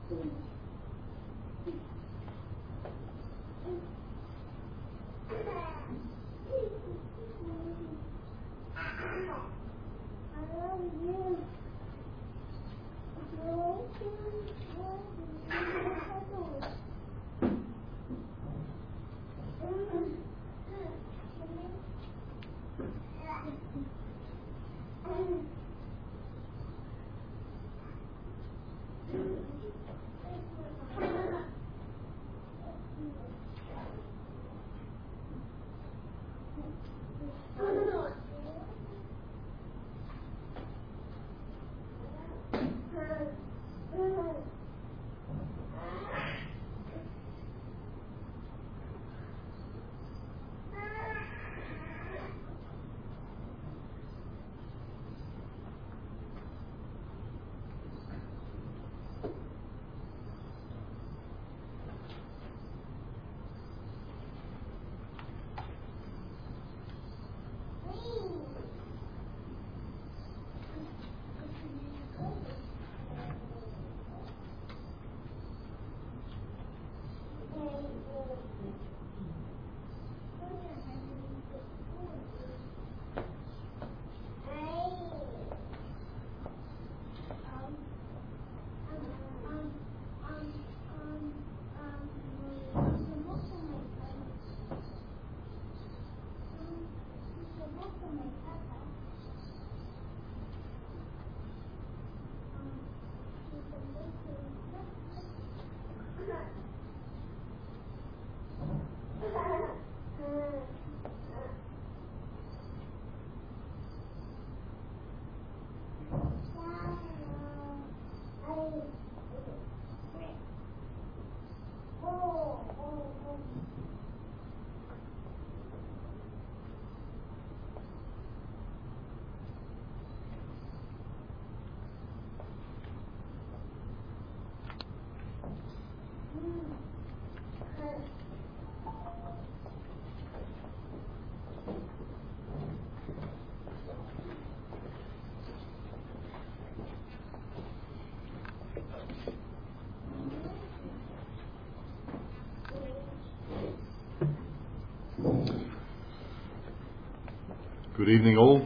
Good evening all.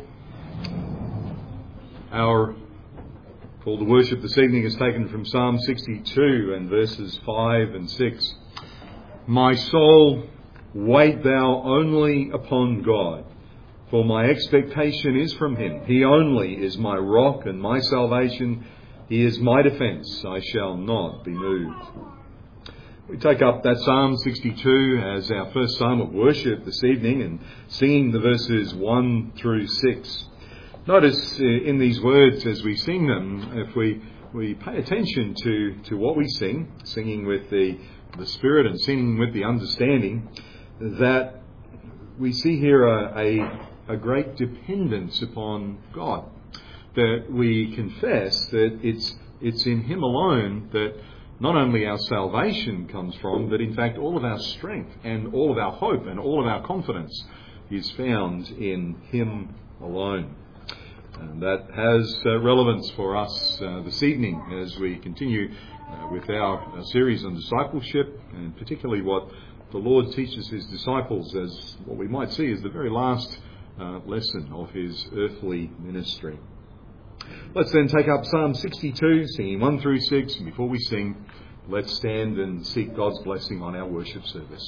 Our call to worship this evening is taken from Psalm 62 and verses 5 and 6. My soul, wait thou only upon God, for my expectation is from him. He only is my rock and my salvation. He is my defence. I shall not be moved. We take up that Psalm 62 as our first psalm of worship this evening and singing the verses 1 through 6. Notice in these words as we sing them, if we pay attention to what we sing, singing with the Spirit and singing with the understanding, that we see here a great dependence upon God. That we confess that it's in him alone that not only our salvation comes from, but in fact all of our strength and all of our hope and all of our confidence is found in him alone. And that has relevance for us this evening as we continue with our series on discipleship, and particularly what the Lord teaches his disciples as what we might see as the very last lesson of his earthly ministry. Let's then take up Psalm 62, singing 1 through 6, and before we sing, let's stand and seek God's blessing on our worship service.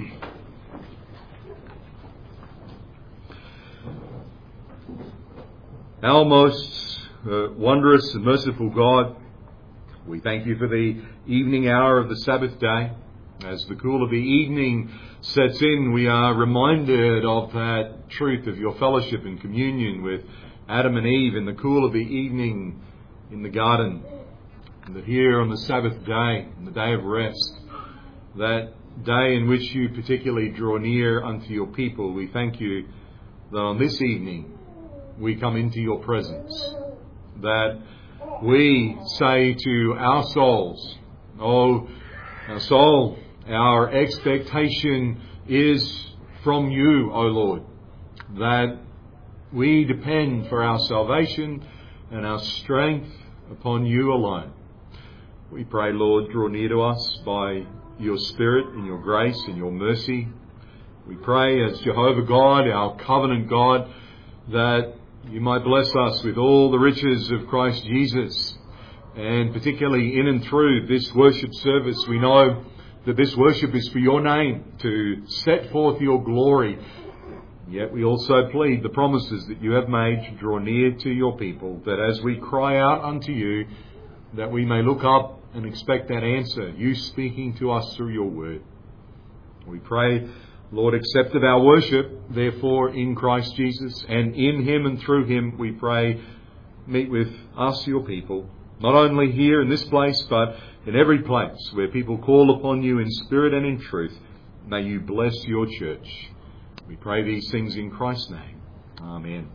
Our most wondrous and merciful God, we thank you for the evening hour of the Sabbath day. As the cool of the evening sets in, we are reminded of that truth of your fellowship and communion with Adam and Eve in the cool of the evening in the garden. And that here on the Sabbath day, in the day of rest, that day in which you particularly draw near unto your people, we thank you that on this evening we come into your presence. That we say to our souls, oh, our soul, our expectation is from you, O Lord. That we depend for our salvation and our strength upon you alone. We pray, Lord, draw near to us by your Spirit and your grace and your mercy. We pray as Jehovah God, our covenant God, that you might bless us with all the riches of Christ Jesus. And particularly in and through this worship service, we know that this worship is for your name, to set forth your glory. Yet we also plead the promises that you have made to draw near to your people, that as we cry out unto you, that we may look up and expect that answer, you speaking to us through your word. We pray, Lord, accept of our worship, therefore, in Christ Jesus, and in him and through him, we pray, meet with us, your people, not only here in this place, but in every place where people call upon you in spirit and in truth. May you bless your church. We pray these things in Christ's name. Amen.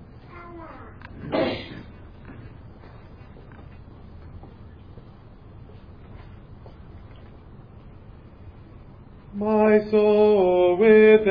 My soul with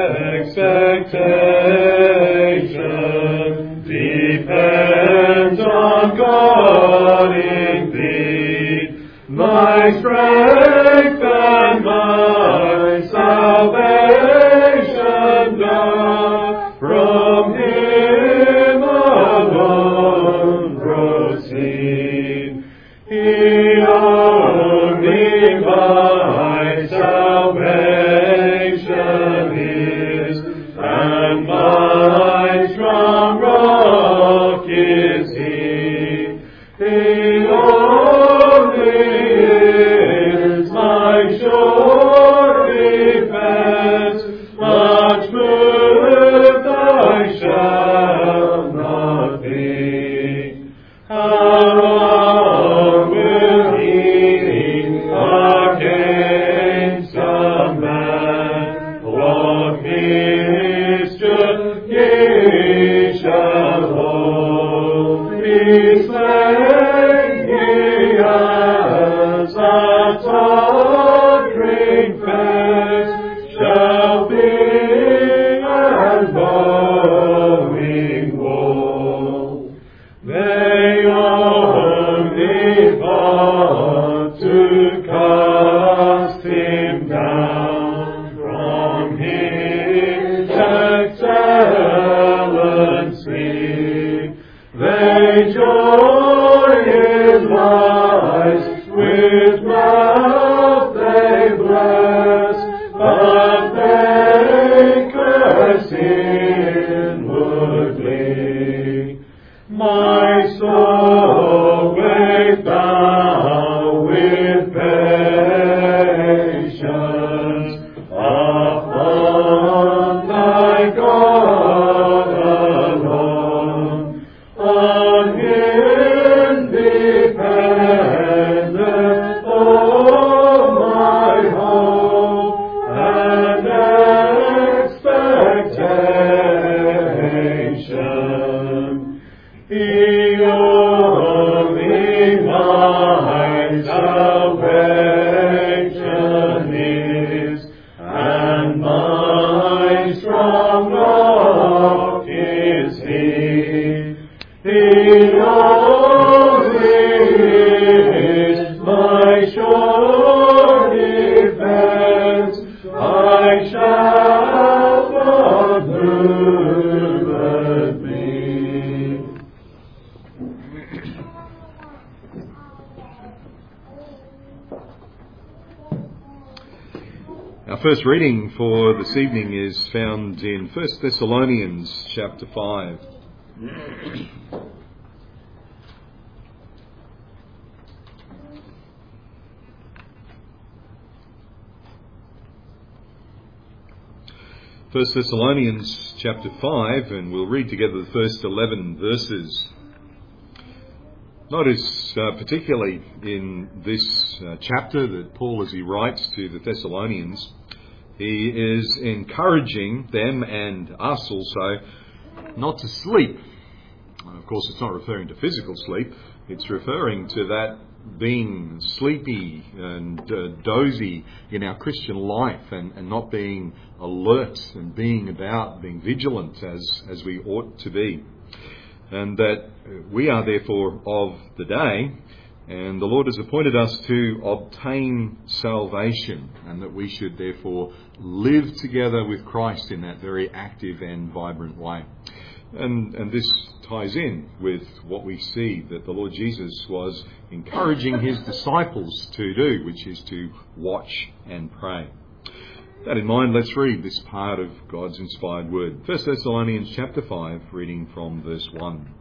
expectation depends on God indeed, my strength and my salvation God, from him alone proceed. He only my salvation is, and my strong rock is he. He only is my sure defense, much moved I shall not be. How long will he against a man what mischief he shall hold? Be slain he as a tottering fence shall be and bowing wall. They only thought to cast him down from his excellency. They joy his lies, with mouth they bless, but they curse inwardly. My soul wait thou with patience upon thy God alone. On him dependeth all my hope and expectation. He only my salvation is, and my strong rock is he. He only is my sure defense, I shall not moved be. Our first reading for this evening is found in 1 Thessalonians chapter 5. First Thessalonians chapter 5, and we'll read together the first 11 verses. Notice particularly in this chapter that Paul, as he writes to the Thessalonians, he is encouraging them and us also not to sleep. Of course, it's not referring to physical sleep. It's referring to that being sleepy and dozy in our Christian life and not being alert and being about, being vigilant as we ought to be. And that we are therefore of the day And the Lord has appointed us to obtain salvation, and that we should therefore live together with Christ in that very active and vibrant way. And this ties in with what we see that the Lord Jesus was encouraging his disciples to do, which is to watch and pray. With that in mind, let's read this part of God's inspired word. 1 Thessalonians chapter 5, reading from verse 1.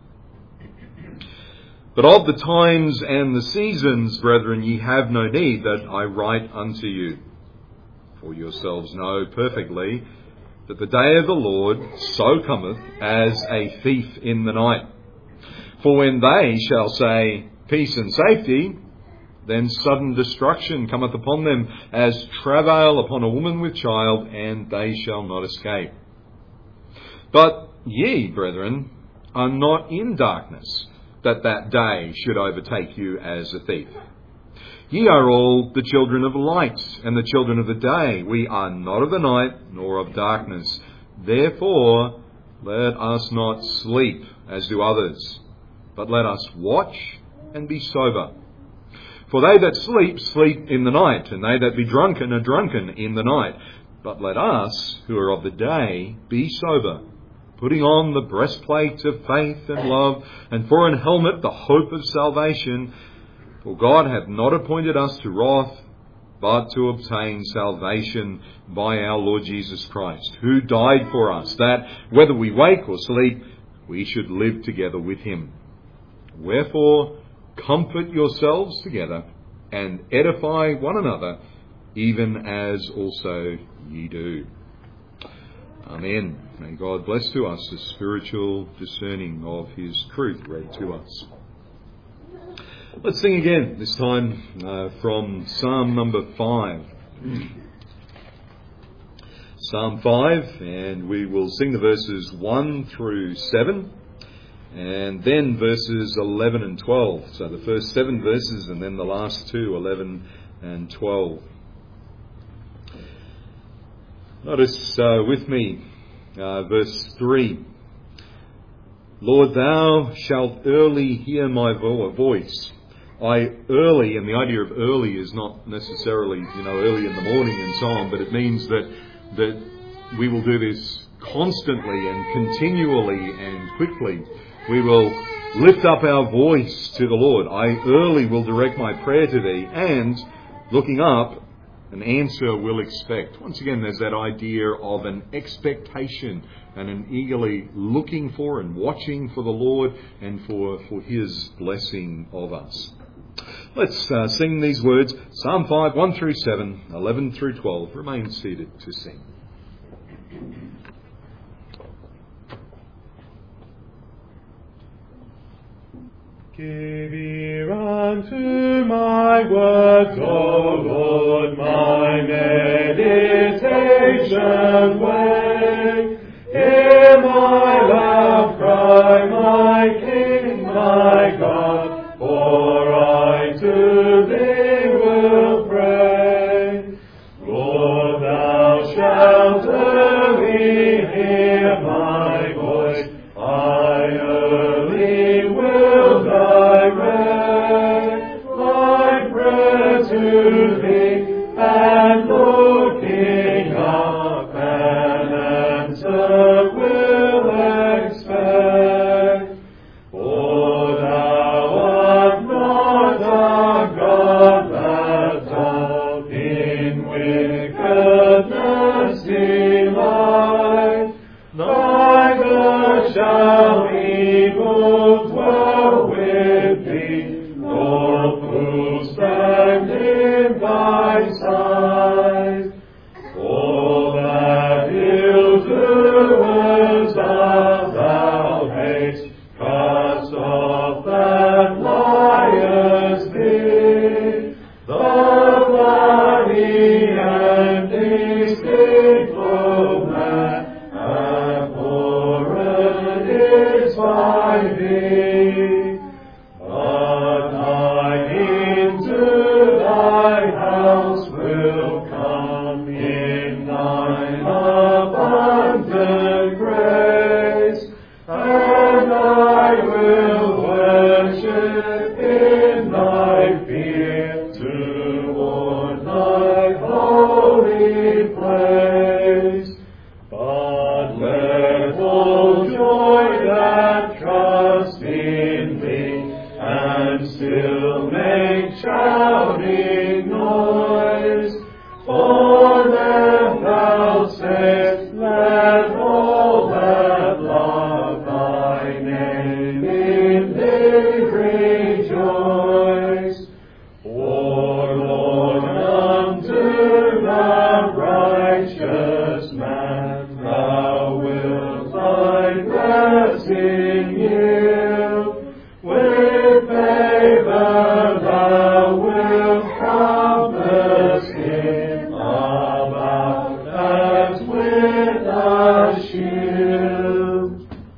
But of the times and the seasons, brethren, ye have no need that I write unto you. For yourselves know perfectly that the day of the Lord so cometh as a thief in the night. For when they shall say, peace and safety, then sudden destruction cometh upon them, as travail upon a woman with child, and they shall not escape. But ye, brethren, are not in darkness, that day should overtake you as a thief. Ye are all the children of light and the children of the day. We are not of the night nor of darkness. Therefore, let us not sleep as do others, but let us watch and be sober. For they that sleep, sleep in the night, and they that be drunken are drunken in the night. But let us, who are of the day, be sober, putting on the breastplate of faith and love, and for an helmet the hope of salvation. For God hath not appointed us to wrath, but to obtain salvation by our Lord Jesus Christ, who died for us, that, whether we wake or sleep, we should live together with him. Wherefore, comfort yourselves together, and edify one another, even as also ye do. Amen. May God bless to us the spiritual discerning of his truth read to us. Let's sing again, this time from Psalm number 5. Psalm 5, and we will sing the verses 1 through 7, and then verses 11 and 12. So the first 7 verses, and then the last 2, 11 and 12. Notice with me verse 3. Lord, thou shalt early hear my voice. Early, and the idea of early is not necessarily, early in the morning and so on, but it means that we will do this constantly and continually and quickly. We will lift up our voice to the Lord. I early will direct my prayer to thee, and looking up, an answer will expect. Once again, there's that idea of an expectation and an eagerly looking for and watching for the Lord and for his blessing of us. Let's sing these words. Psalm 5, 1 through 7, 11 through 12. Remain seated to sing. Give ear unto my words, O Lord, my meditation weigh. Hear my loud cry, my King, my God, for I to thee will pray. Lord, thou shalt early hear my voice, I early will direct my prayer to thee, and looking up an answer will expect. For thou art not a God that doth in wickedness delight, neither shall evil dwell with thee, nor fools stand in great shouting noise, for then thou sayest, let all that love thy name in thee rejoice. For Lord, unto the righteous man thou wilt thy blessing yield. With favor thou wilt compass him about as with a shield.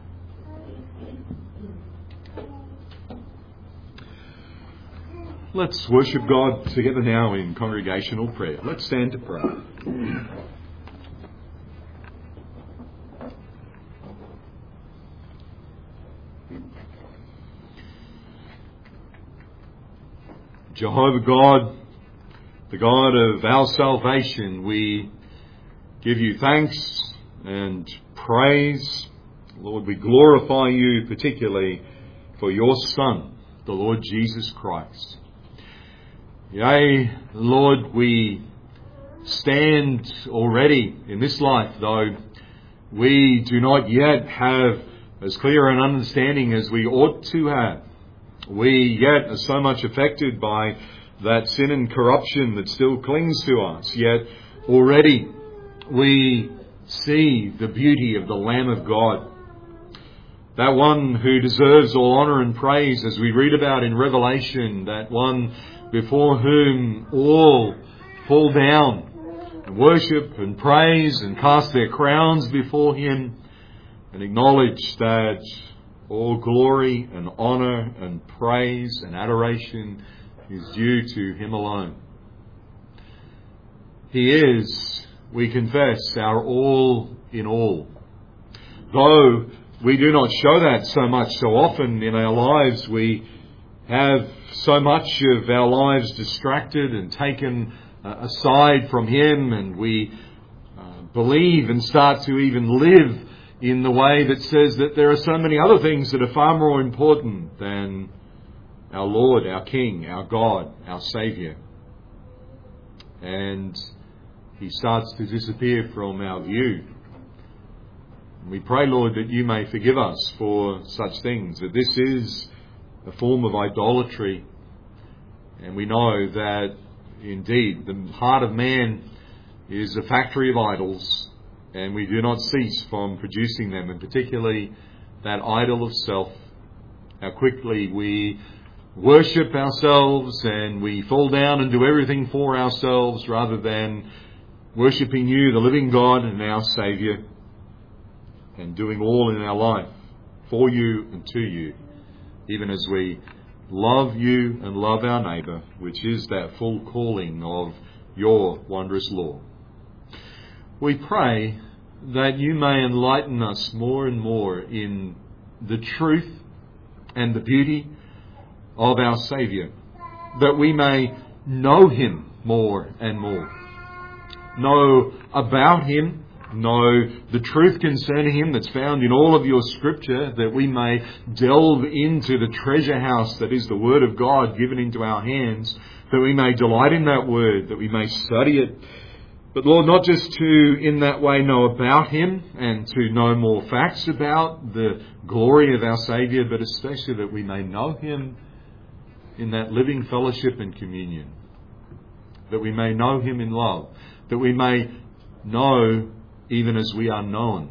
Let's worship God together now in congregational prayer. Let's stand to pray. Jehovah God, the God of our salvation, we give you thanks and praise. Lord, we glorify you particularly for your Son, the Lord Jesus Christ. Yea, Lord, we stand already in this life, though we do not yet have as clear an understanding as we ought to have. We yet are so much affected by that sin and corruption that still clings to us. Yet already we see the beauty of the Lamb of God, that one who deserves all honour and praise, as we read about in Revelation, that one before whom all fall down and worship and praise and cast their crowns before him and acknowledge that all glory and honour and praise and adoration is due to him alone. He is, we confess, our all in all. Though we do not show that so much so often in our lives, we have so much of our lives distracted and taken aside from him, and we believe and start to even live in the way that says that there are so many other things that are far more important than our Lord, our King, our God, our Saviour. And he starts to disappear from our view. We pray, Lord, that you may forgive us for such things, that this is a form of idolatry. And we know that indeed the heart of man is a factory of idols, and we do not cease from producing them, and particularly that idol of self. How quickly we worship ourselves and we fall down and do everything for ourselves rather than worshipping you, the living God and our Saviour, and doing all in our life for you and to you, even as we love you and love our neighbour, which is that full calling of your wondrous law. We pray that you may enlighten us more and more in the truth and the beauty of our Saviour, that we may know him more and more, know about him, know the truth concerning him that's found in all of your scripture, that we may delve into the treasure house that is the Word of God given into our hands, that we may delight in that Word, that we may study it. But Lord, not just to in that way know about him and to know more facts about the glory of our Saviour, but especially that we may know him in that living fellowship and communion, that we may know him in love, that we may know even as we are known,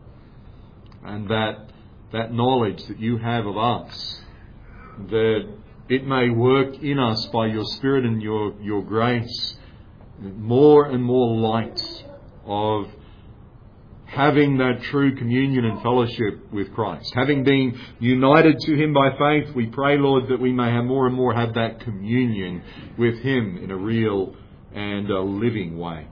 and that knowledge that you have of us, that it may work in us by your Spirit and your grace, more and more light of having that true communion and fellowship with Christ. Having been united to him by faith, we pray, Lord, that we may have more and more have that communion with him in a real and a living way.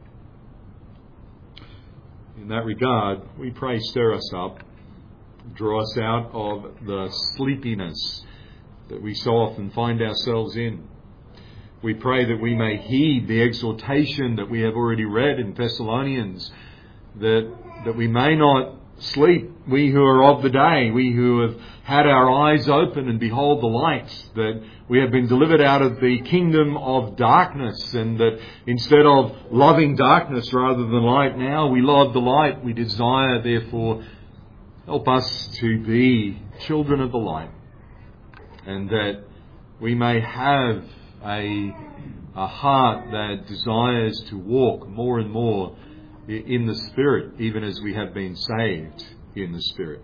In that regard, we pray, stir us up, draw us out of the sleepiness that we so often find ourselves in. We pray that we may heed the exhortation that we have already read in Thessalonians, that we may not sleep, we who are of the day, we who have had our eyes open and behold the light, that we have been delivered out of the kingdom of darkness, and that instead of loving darkness rather than light, now we love the light. We desire, therefore, help us to be children of the light, and that we may have a heart that desires to walk more and more in the Spirit, even as we have been saved in the Spirit.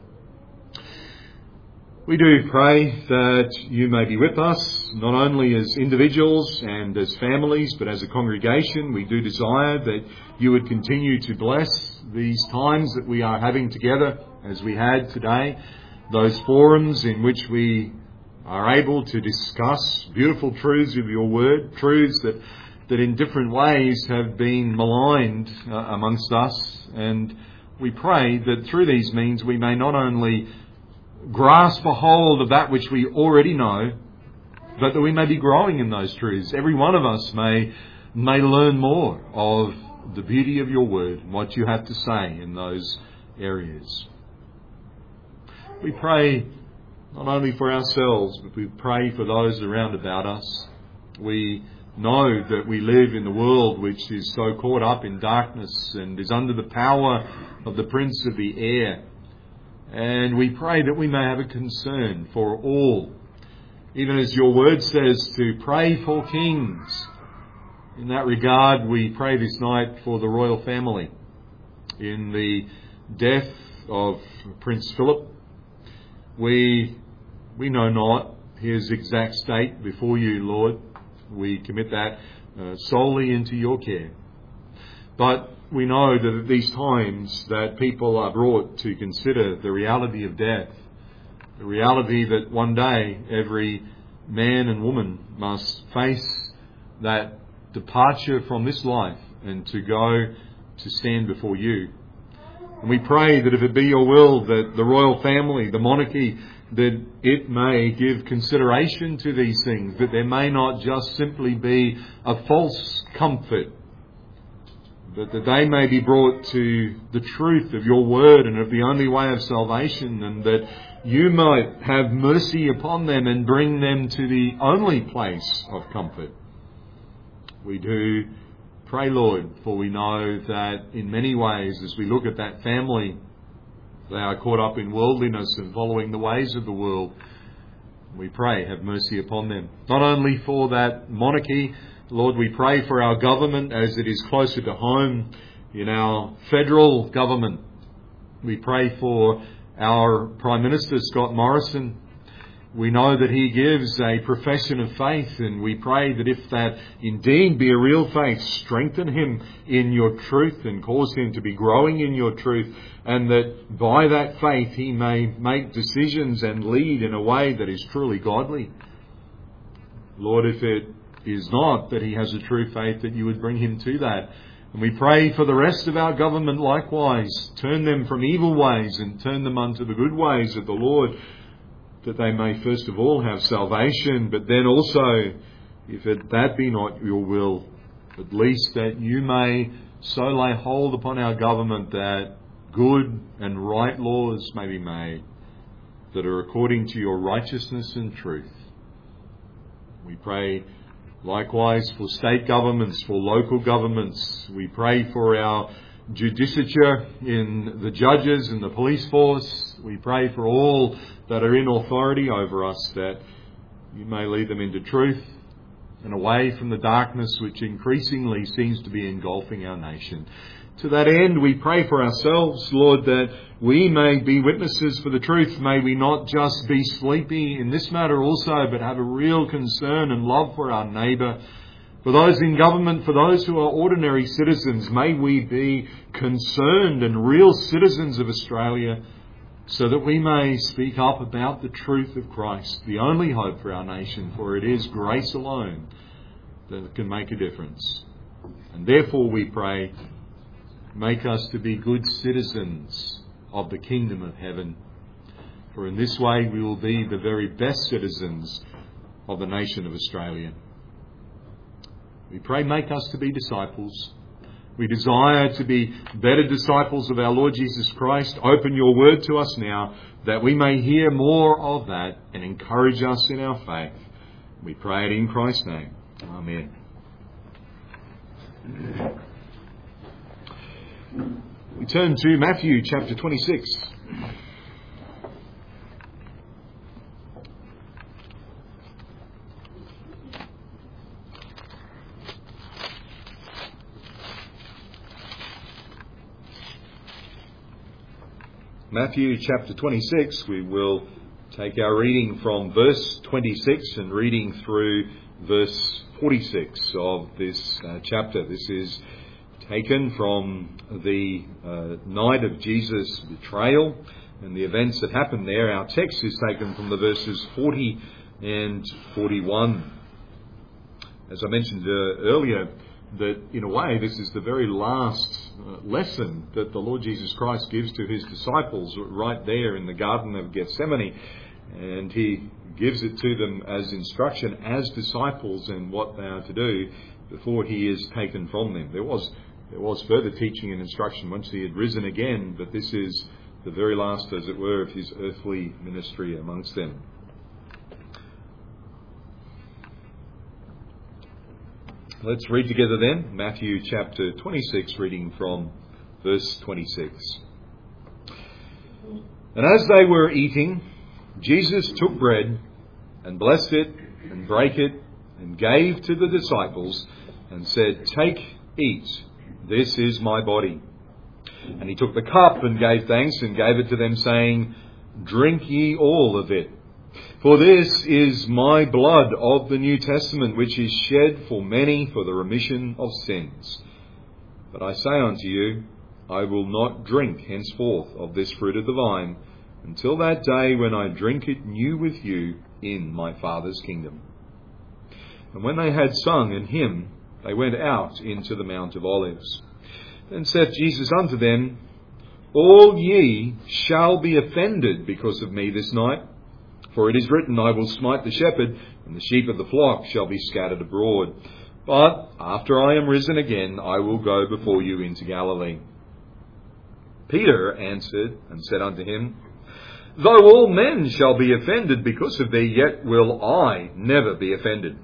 We do pray that you may be with us, not only as individuals and as families, but as a congregation. We do desire that you would continue to bless these times that we are having together, as we had today, those forums in which we are able to discuss beautiful truths of your word, truths that in different ways have been maligned amongst us. And we pray that through these means we may not only grasp a hold of that which we already know, but that we may be growing in those truths. Every one of us may learn more of the beauty of your word and what you have to say in those areas. We pray not only for ourselves, but we pray for those around about us. We know that we live in the world which is so caught up in darkness and is under the power of the prince of the air. And we pray that we may have a concern for all, even as your word says to pray for kings. In that regard, we pray this night for the royal family. In the death of Prince Philip, we know not his exact state before you, Lord. We commit that solely into your care. But we know that at these times that people are brought to consider the reality of death, the reality that one day every man and woman must face that departure from this life and to go to stand before you. And we pray that if it be your will that the royal family, the monarchy, that it may give consideration to these things, that there may not just simply be a false comfort, but that they may be brought to the truth of your word and of the only way of salvation, and that you might have mercy upon them and bring them to the only place of comfort. We do pray, Lord, for we know that in many ways, as we look at that family, they are caught up in worldliness and following the ways of the world. We pray, have mercy upon them. Not only for that monarchy, Lord, we pray for our government as it is closer to home, in our federal government. We pray for our Prime Minister, Scott Morrison. We know that he gives a profession of faith, and we pray that if that indeed be a real faith, strengthen him in your truth and cause him to be growing in your truth, and that by that faith he may make decisions and lead in a way that is truly godly. Lord, if it is not that he has a true faith, that you would bring him to that. And we pray for the rest of our government likewise. Turn them from evil ways and turn them unto the good ways of the Lord, that they may first of all have salvation, but then also, if that be not your will, at least that you may so lay hold upon our government that good and right laws may be made that are according to your righteousness and truth. We pray likewise for state governments, for local governments. We pray for our judicature in the judges and the police force. We pray for all that are in authority over us, that you may lead them into truth and away from the darkness which increasingly seems to be engulfing our nation. To that end, we pray for ourselves, Lord, that we may be witnesses for the truth. May we not just be sleepy in this matter also, but have a real concern and love for our neighbour. For those in government, for those who are ordinary citizens, may we be concerned and real citizens of Australia, so that we may speak up about the truth of Christ, the only hope for our nation, for it is grace alone that can make a difference. And therefore we pray, make us to be good citizens of the kingdom of heaven, for in this way we will be the very best citizens of the nation of Australia. We pray, make us to be disciples. We desire to be better disciples of our Lord Jesus Christ. Open your word to us now that we may hear more of that and encourage us in our faith. We pray it in Christ's name. Amen. We turn to Matthew chapter 26. Matthew chapter 26, we will take our reading from verse 26 and reading through verse 46 of this chapter. This is taken from the night of Jesus' betrayal and the events that happened there. Our text is taken from the verses 40 and 41. As I mentioned earlier, that in a way this is the very last lesson that the Lord Jesus Christ gives to his disciples right there in the Garden of Gethsemane, and he gives it to them as instruction as disciples and what they are to do before he is taken from them. There was further teaching and instruction once he had risen again, but this is the very last, as it were, of his earthly ministry amongst them. Let's read together then, Matthew chapter 26, reading from verse 26. And as they were eating, Jesus took bread and blessed it and brake it and gave to the disciples and said, "Take, eat, this is my body." And he took the cup and gave thanks and gave it to them, saying, "Drink ye all of it. For this is my blood of the New Testament, which is shed for many for the remission of sins. But I say unto you, I will not drink henceforth of this fruit of the vine, until that day when I drink it new with you in my Father's kingdom." And when they had sung an hymn, they went out into the Mount of Olives. Then saith Jesus unto them, "All ye shall be offended because of me this night. For it is written, I will smite the shepherd, and the sheep of the flock shall be scattered abroad. But after I am risen again, I will go before you into Galilee." Peter answered and said unto him, "Though all men shall be offended because of thee, yet will I never be offended."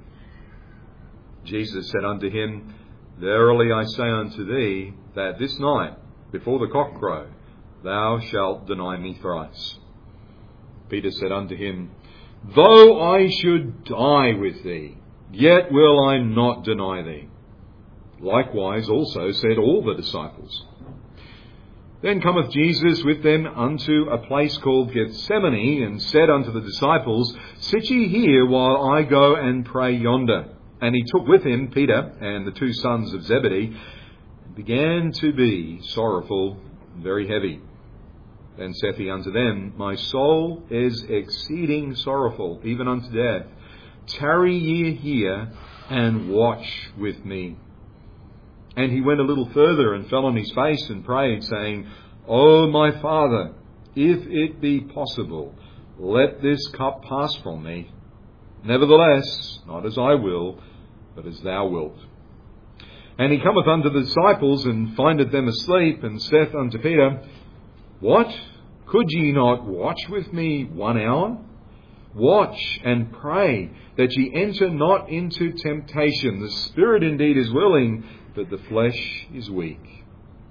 Jesus said unto him, "Verily I say unto thee, that this night, before the cock crow, thou shalt deny me thrice." Peter said unto him, "Though I should die with thee, yet will I not deny thee." Likewise also said all the disciples. Then cometh Jesus with them unto a place called Gethsemane, and said unto the disciples, "Sit ye here while I go and pray yonder." And he took with him Peter and the two sons of Zebedee, and began to be sorrowful and very heavy. Then saith he unto them, "My soul is exceeding sorrowful, even unto death. Tarry ye here, and watch with me." And he went a little further, and fell on his face, and prayed, saying, "O my Father, if it be possible, let this cup pass from me. Nevertheless, not as I will, but as thou wilt." And he cometh unto the disciples, and findeth them asleep, and saith unto Peter, "What? Could ye not watch with me 1 hour? Watch and pray, that ye enter not into temptation. The spirit indeed is willing, but the flesh is weak."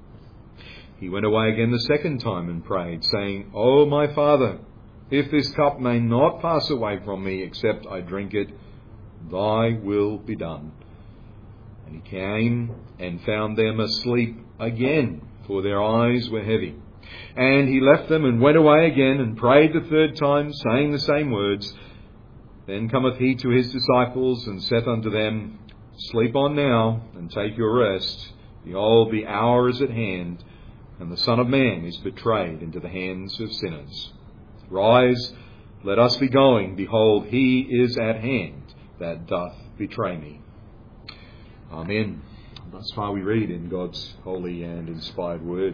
He went away again the second time and prayed, saying, "O my Father, if this cup may not pass away from me, except I drink it, thy will be done." And he came and found them asleep again, for their eyes were heavy. And he left them and went away again and prayed the third time, saying the same words. Then cometh he to his disciples and saith unto them, "Sleep on now and take your rest. Behold, the hour is at hand, and the Son of Man is betrayed into the hands of sinners. Rise, let us be going. Behold, he is at hand that doth betray me." Amen. Thus far we read in God's holy and inspired word.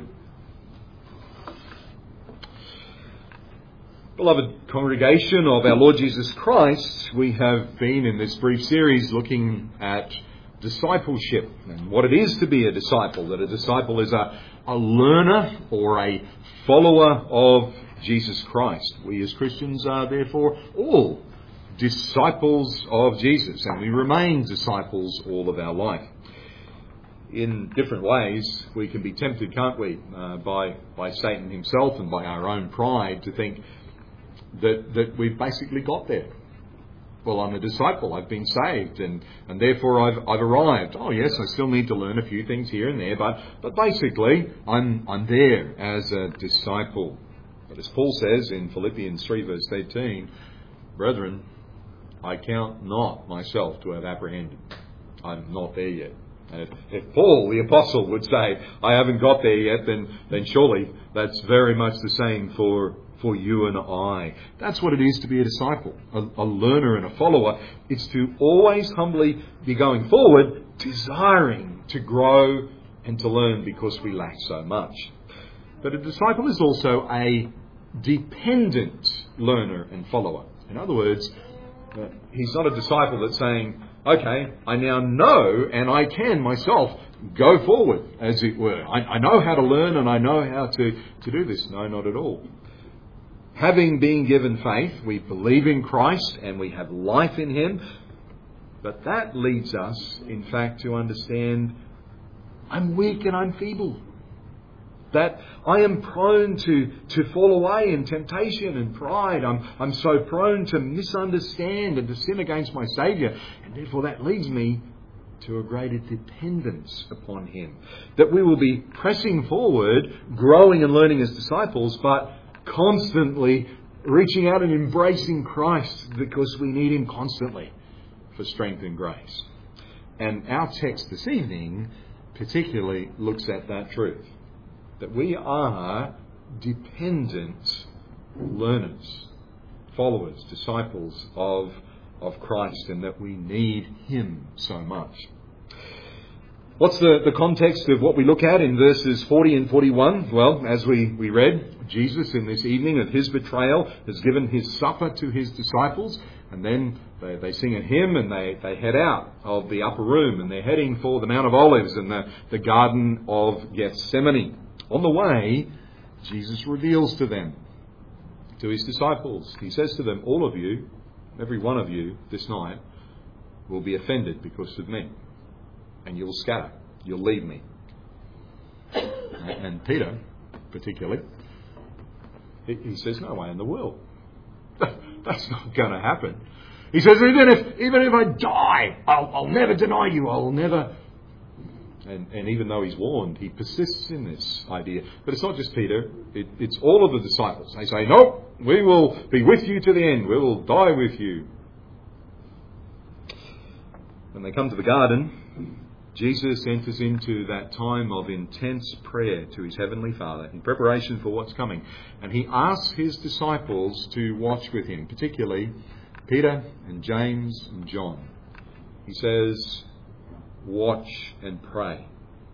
Beloved congregation of our Lord Jesus Christ, we have been in this brief series looking at discipleship and what it is to be a disciple. That a disciple is a learner or a follower of Jesus Christ. We as Christians are therefore all disciples of Jesus, and we remain disciples all of our life. In different ways, we can be tempted, can't we, by Satan himself and by our own pride to think that we've basically got there. Well, I'm a disciple, I've been saved, and therefore I've arrived. Oh yes, I still need to learn a few things here and there, but basically I'm there as a disciple. But as Paul says in Philippians 3 verse 13, brethren, I count not myself to have apprehended. I'm not there yet. And if Paul, the apostle, would say, I haven't got there yet, then surely that's very much the same for you and I. That's what it is to be a disciple, a learner and a follower. It's to always humbly be going forward, desiring to grow and to learn because we lack so much. But a disciple is also a dependent learner and follower. In other words, he's not a disciple that's saying, okay, I now know and I can myself go forward, as it were. I know how to learn and I know how to do this. No, not at all. Having been given faith, we believe in Christ and we have life in Him. But that leads us, in fact, to understand I'm weak and I'm feeble. That I am prone to fall away in temptation and pride. I'm so prone to misunderstand and to sin against my Saviour. And therefore that leads me to a greater dependence upon Him. That we will be pressing forward, growing and learning as disciples, but constantly reaching out and embracing Christ because we need Him constantly for strength and grace. And our text this evening particularly looks at that truth. That we are dependent learners, followers, disciples of Christ, and that we need Him so much. What's the context of what we look at in verses 40 and 41? Well, as we read, Jesus in this evening of His betrayal has given His supper to His disciples, and then they sing a hymn and they head out of the upper room and they're heading for the Mount of Olives and the Garden of Gethsemane. On the way, Jesus reveals to them, to His disciples, He says to them, all of you, every one of you this night will be offended because of me. And you'll scatter. You'll leave me. And Peter, particularly, he says, no way in the world. That's not going to happen. He says, even if I die, I'll never deny you. I'll never... And even though he's warned, he persists in this idea. But it's not just Peter, it's all of the disciples. They say, no, we will be with you to the end. We will die with you. When they come to the garden, Jesus enters into that time of intense prayer to His Heavenly Father in preparation for what's coming. And He asks His disciples to watch with Him, particularly Peter and James and John. He says, watch and pray.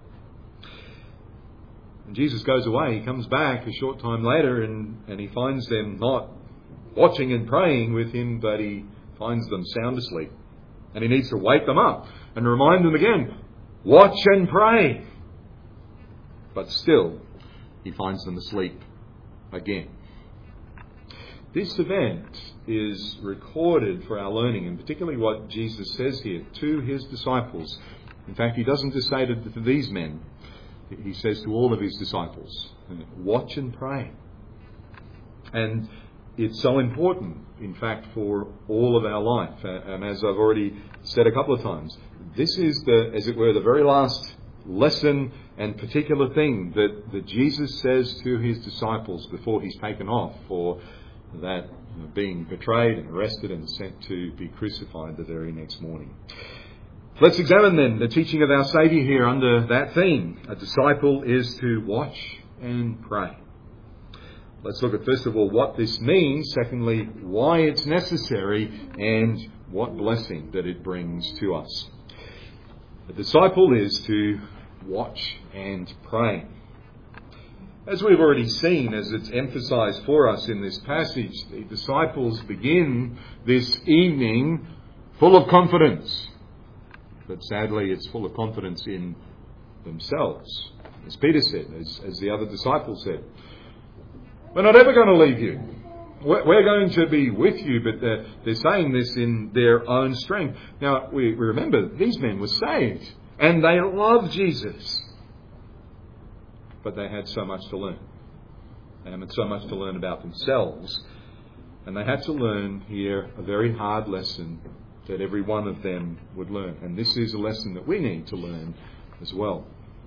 And Jesus goes away. He comes back a short time later and He finds them not watching and praying with Him, but He finds them sound asleep. And He needs to wake them up and remind them again, watch and pray. But still, He finds them asleep again. This event is recorded for our learning, and particularly what Jesus says here to His disciples. In fact, He doesn't just say to these men, He says to all of His disciples, watch and pray. And it's so important, in fact, for all of our life. And as I've already said a couple of times, this is as it were, the very last lesson and particular thing that Jesus says to His disciples before He's taken off for that being betrayed and arrested and sent to be crucified the very next morning. Let's examine then the teaching of our Saviour here under that theme. A disciple is to watch and pray. Let's look at, first of all, what this means. Secondly, why it's necessary and what blessing that it brings to us. A disciple is to watch and pray. As we've already seen, as it's emphasised for us in this passage, the disciples begin this evening full of confidence. But sadly, it's full of confidence in themselves. As Peter said, as the other disciples said, we're not ever going to leave you. We're going to be with you, but they're saying this in their own strength. Now, we remember these men were saved and they loved Jesus. But they had so much to learn. They had so much to learn about themselves. And they had to learn here a very hard lesson that every one of them would learn. And this is a lesson that we need to learn as well.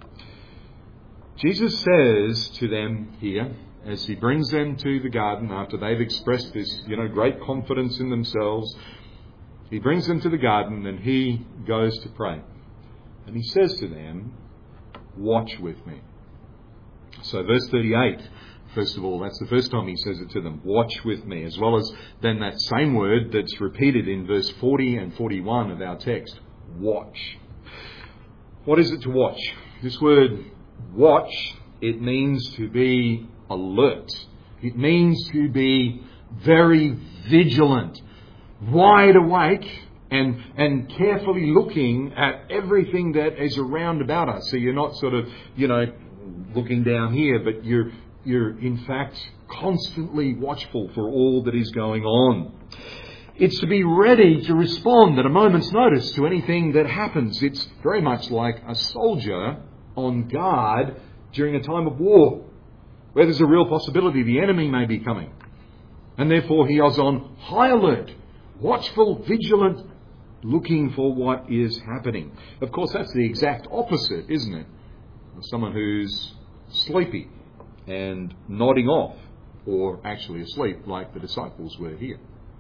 Jesus says to them here, as he brings them to the garden after they've expressed this, great confidence in themselves, he brings them to the garden and he goes to pray. And he says to them, watch with me. So verse 38, first of all, that's the first time he says it to them, watch with me, as well as then that same word that's repeated in verse 40 and 41 of our text, watch. What is it to watch? This word watch, it means to be alert. It means to be very vigilant, wide awake, and carefully looking at everything that is around about us. So you're not sort of, looking down here, but you're in fact constantly watchful for all that is going on. It's to be ready to respond at a moment's notice to anything that happens. It's very much like a soldier on guard during a time of war, where there's a real possibility the enemy may be coming. And therefore he is on high alert, watchful, vigilant, looking for what is happening. Of course, that's the exact opposite, isn't it? Of someone who's sleepy and nodding off, or actually asleep like the disciples were here.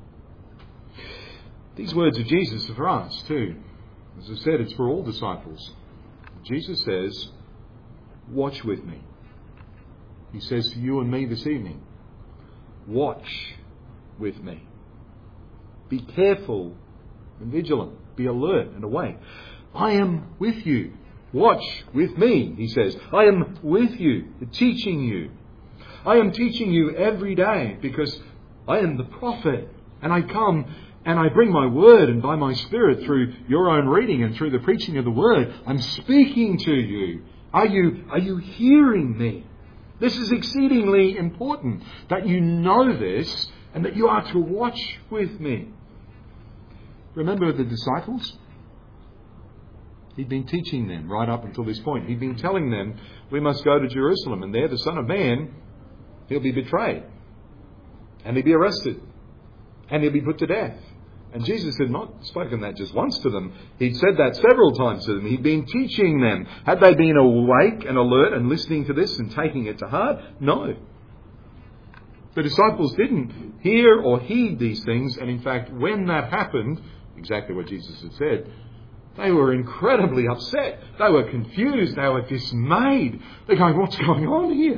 These words of Jesus are for us too. As I said, it's for all disciples. Jesus says, watch with me. He says to you and me this evening, watch with me. Be careful and vigilant. Be alert and awake. I am with you. Watch with me, he says. I am with you, teaching you. I am teaching you every day because I am the prophet, and I come and I bring my word, and by my Spirit, through your own reading and through the preaching of the word, I'm speaking to you. Are you hearing me? This is exceedingly important that you know this and that you are to watch with me. Remember the disciples? He'd been teaching them right up until this point. He'd been telling them, we must go to Jerusalem, and there the Son of Man, he'll be betrayed, and he'll be arrested, and he'll be put to death. And Jesus had not spoken that just once to them. He'd said that several times to them. He'd been teaching them. Had they been awake and alert and listening to this and taking it to heart? No. The disciples didn't hear or heed these things, and in fact, when that happened, exactly what Jesus had said, they were incredibly upset. They were confused. They were dismayed. They're going, what's going on here?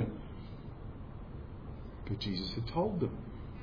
But Jesus had told them.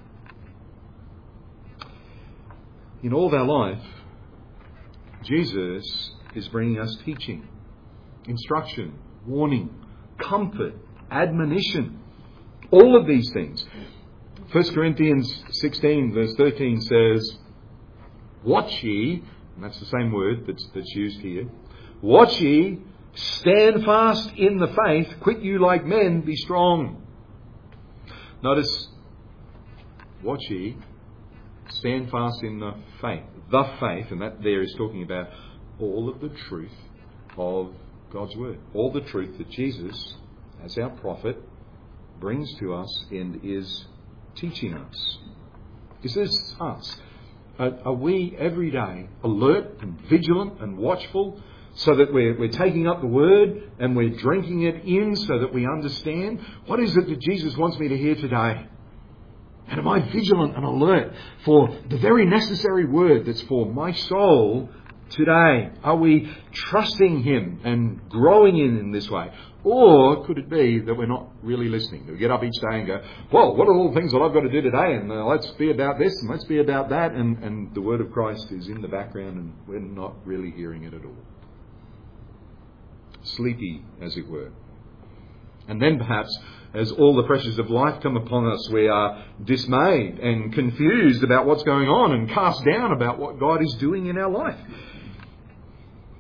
In all of our life, Jesus is bringing us teaching, instruction, warning, comfort, admonition. All of these things. 1 Corinthians 16 verse 13 says, watch ye, and that's the same word that's used here. Watch ye, stand fast in the faith, quit you like men, be strong. Notice, watch ye, stand fast in the faith, and that there is talking about all of the truth of God's word. All the truth that Jesus, as our prophet, brings to us and is teaching us. This is us. Are we every day alert and vigilant and watchful so that we're taking up the word and we're drinking it in so that we understand? What is it that Jesus wants me to hear today? And am I vigilant and alert for the very necessary word that's for my soul today? Are we trusting him and growing in this way? Or could it be that we're not really listening? We get up each day and go, well, what are all the things that I've got to do today? And let's be about this and let's be about that. And the word of Christ is in the background and we're not really hearing it at all. Sleepy, as it were. And then perhaps, as all the pressures of life come upon us, we are dismayed and confused about what's going on and cast down about what God is doing in our life.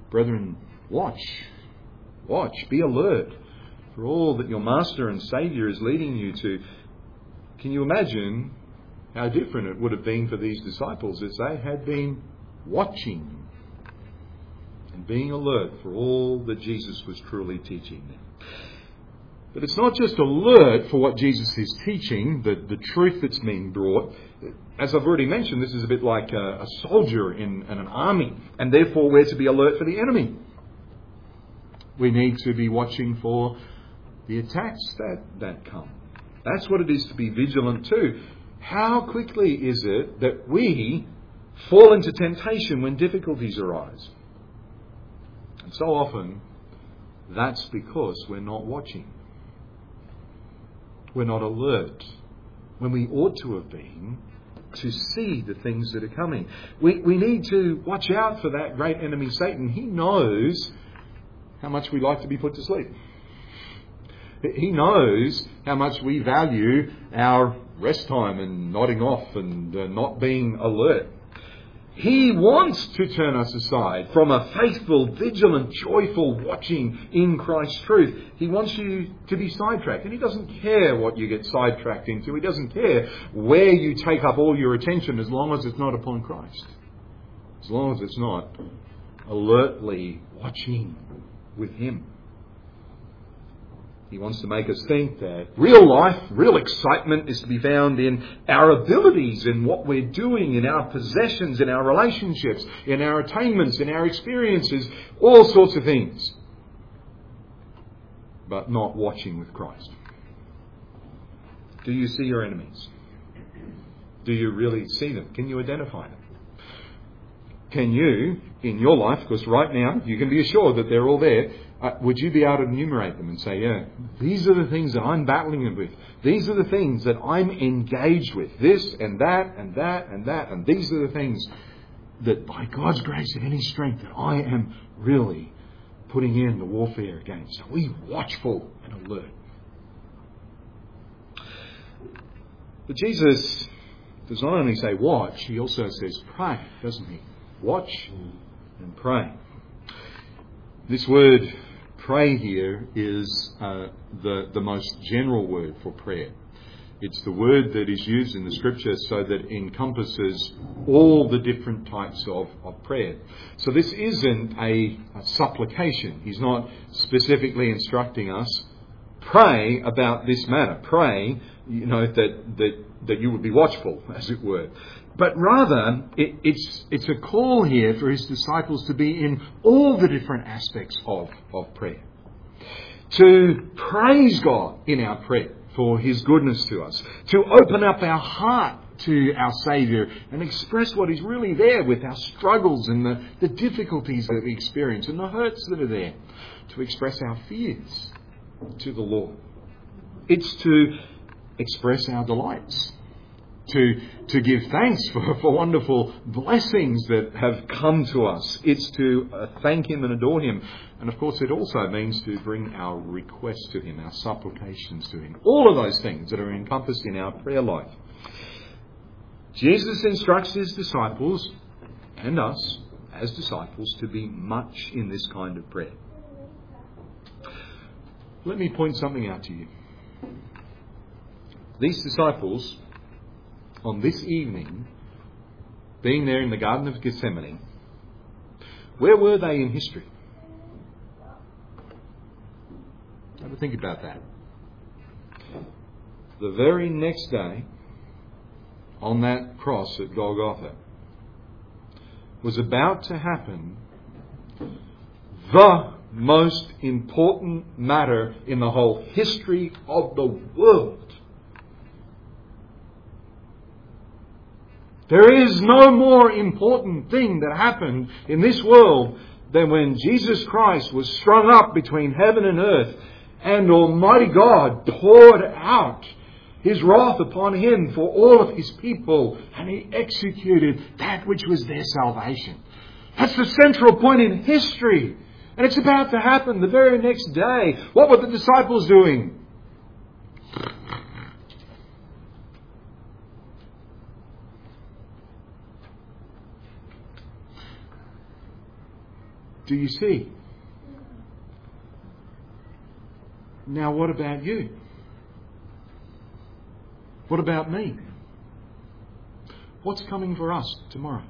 Brethren, watch. Watch. Be alert for all that your Master and Saviour is leading you to. Can you imagine how different it would have been for these disciples if they had been watching and being alert for all that Jesus was truly teaching them? But it's not just alert for what Jesus is teaching, the truth that's being brought. As I've already mentioned, this is a bit like a soldier in an army, and therefore we're to be alert for the enemy. We need to be watching for the attacks that come. That's what it is to be vigilant too. How quickly is it that we fall into temptation when difficulties arise? And so often, that's because we're not watching. We're not alert when we ought to have been to see the things that are coming. We need to watch out for that great enemy Satan. He knows how much we like to be put to sleep. He knows how much we value our rest time and nodding off and not being alert. He wants to turn us aside from a faithful, vigilant, joyful watching in Christ's truth. He wants you to be sidetracked. And he doesn't care what you get sidetracked into. He doesn't care where you take up all your attention as long as it's not upon Christ. As long as it's not alertly watching with Him. He wants to make us think that real life, real excitement is to be found in our abilities, in what we're doing, in our possessions, in our relationships, in our attainments, in our experiences, all sorts of things. But not watching with Christ. Do you see your enemies? Do you really see them? Can you identify them? Can you, in your life, because right now you can be assured that they're all there, would you be able to enumerate them and say, yeah, these are the things that I'm battling with. These are the things that I'm engaged with. This and that and that and that. And these are the things that by God's grace and any strength that I am really putting in the warfare against. Are we watchful and alert? But Jesus does not only say watch, He also says pray, doesn't He? Watch and pray. This word pray here is the most general word for prayer. It's the word that is used in the Scripture so that it encompasses all the different types of prayer. So this isn't a supplication. He's not specifically instructing us, pray about this matter. Pray, that you would be watchful, as it were. But rather, it's a call here for His disciples to be in all the different aspects of prayer. To praise God in our prayer for His goodness to us. To open up our heart to our Saviour and express what is really there with our struggles and the difficulties that we experience and the hurts that are there. To express our fears to the Lord. It's to express our delights. To give thanks for wonderful blessings that have come to us. It's to thank Him and adore Him. And of course it also means to bring our requests to Him, our supplications to Him. All of those things that are encompassed in our prayer life. Jesus instructs His disciples and us as disciples to be much in this kind of prayer. Let me point something out to you. These disciples, on this evening, being there in the Garden of Gethsemane, where were they in history? Have a think about that. The very next day, on that cross at Golgotha, was about to happen the most important matter in the whole history of the world. There is no more important thing that happened in this world than when Jesus Christ was strung up between heaven and earth and Almighty God poured out His wrath upon Him for all of His people, and He executed that which was their salvation. That's the central point in history. And it's about to happen the very next day. What were the disciples doing? Do you see? Now what about you? What about me? What's coming for us tomorrow?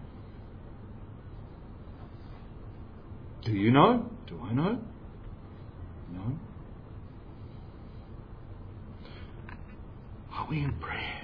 Do you know? Do I know? No. Are we in prayer?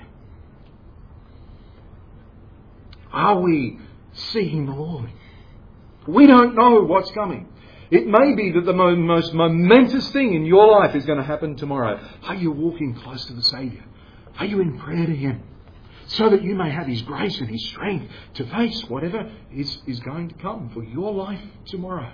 Are we seeking the Lord? We don't know what's coming. It may be that the most momentous thing in your life is going to happen tomorrow. Are you walking close to the Saviour? Are you in prayer to Him? So that you may have His grace and His strength to face whatever is going to come for your life tomorrow.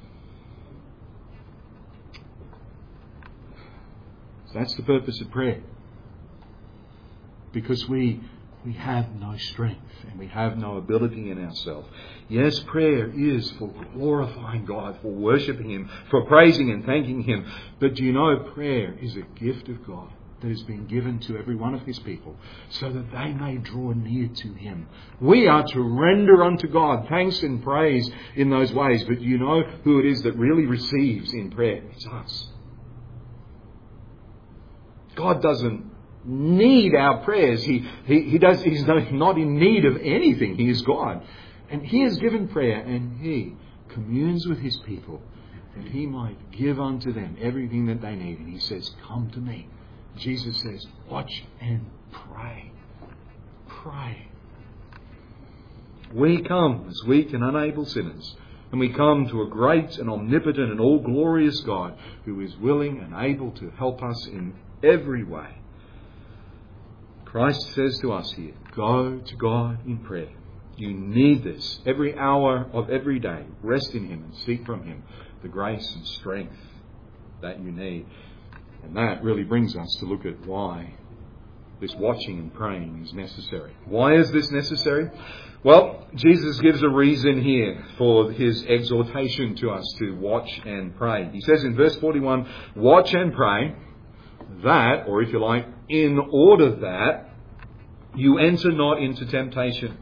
So that's the purpose of prayer. Because we have no strength and we have no ability in ourselves. Yes, prayer is for glorifying God, for worshipping Him, for praising and thanking Him. But do you know, prayer is a gift of God that has been given to every one of His people so that they may draw near to Him. We are to render unto God thanks and praise in those ways. But do you know who it is that really receives in prayer? It's us. God doesn't need our prayers. He's not in need of anything. He is God. And He has given prayer and He communes with His people that He might give unto them everything that they need. And He says, come to me. Jesus says, watch and pray. Pray. We come as weak and unable sinners, and we come to a great and omnipotent and all-glorious God who is willing and able to help us in every way. Christ says to us here, go to God in prayer. You need this every hour of every day. Rest in Him and seek from Him the grace and strength that you need. And that really brings us to look at why this watching and praying is necessary. Why is this necessary? Well, Jesus gives a reason here for His exhortation to us to watch and pray. He says in verse 41, watch and pray that, or if you like, in order that you enter not into temptation.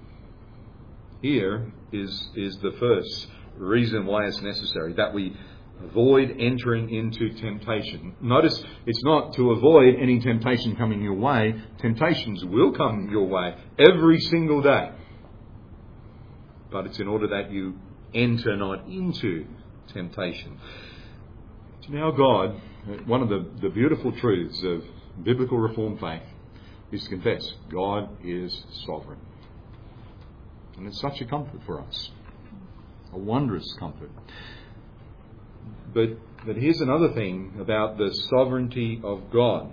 Here is the first reason why it's necessary, that we avoid entering into temptation. Notice it's not to avoid any temptation coming your way. Temptations will come your way every single day. But it's in order that you enter not into temptation. Now God, one of the beautiful truths of biblical Reformed faith is to confess God is sovereign. And it's such a comfort for us. A wondrous comfort. But here's another thing about the sovereignty of God.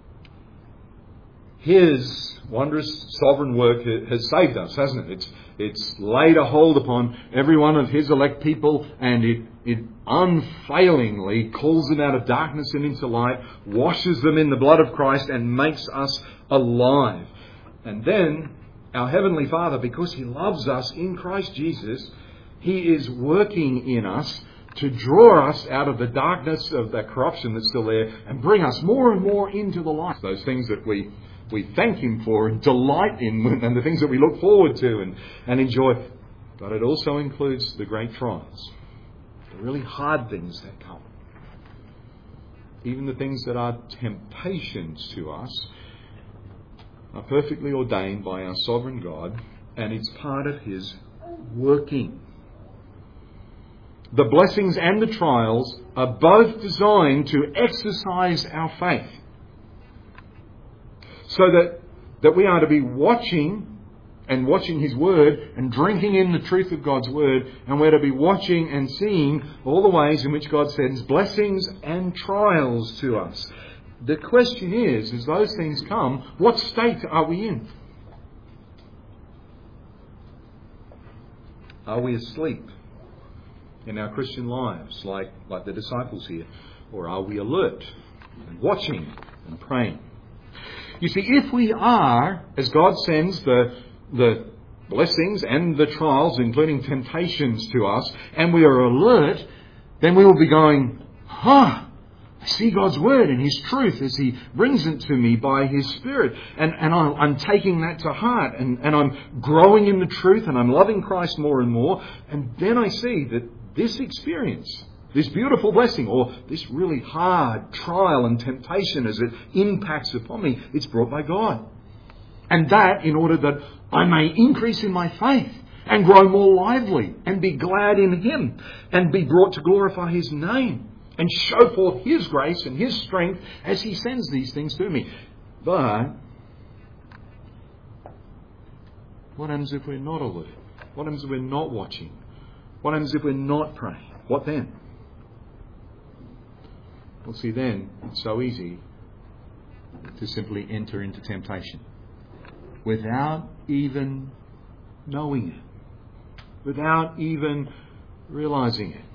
His wondrous sovereign work has saved us, hasn't it? It's laid a hold upon every one of His elect people, and it unfailingly calls them out of darkness and into light, washes them in the blood of Christ, and makes us alive. And then our Heavenly Father, because He loves us in Christ Jesus, He is working in us to draw us out of the darkness of that corruption that's still there and bring us more and more into the light. Those things that we thank Him for and delight in, and the things that we look forward to and enjoy. But it also includes the great trials, the really hard things that come. Even the things that are temptations to us are perfectly ordained by our sovereign God, and it's part of His working. The blessings and the trials are both designed to exercise our faith. So that we are to be watching His Word and drinking in the truth of God's Word, and we're to be watching and seeing all the ways in which God sends blessings and trials to us. The question is, as those things come, what state are we in? Are we asleep in our Christian lives, like the disciples here? Or are we alert and watching and praying? You see, if we are, as God sends the blessings and the trials, including temptations to us, and we are alert, then we will be going, I see God's Word and His truth as He brings it to me by His Spirit. And I'm taking that to heart, and I'm growing in the truth, and I'm loving Christ more and more. And then I see that this experience, this beautiful blessing, or this really hard trial and temptation as it impacts upon me, it's brought by God. And that in order that I may increase in my faith and grow more lively and be glad in Him and be brought to glorify His name and show forth His grace and His strength as He sends these things to me. But what happens if we're not alert? What happens if we're not watching? What happens if we're not praying? What then? Well, see, then it's so easy to simply enter into temptation without even knowing it, without even realizing it.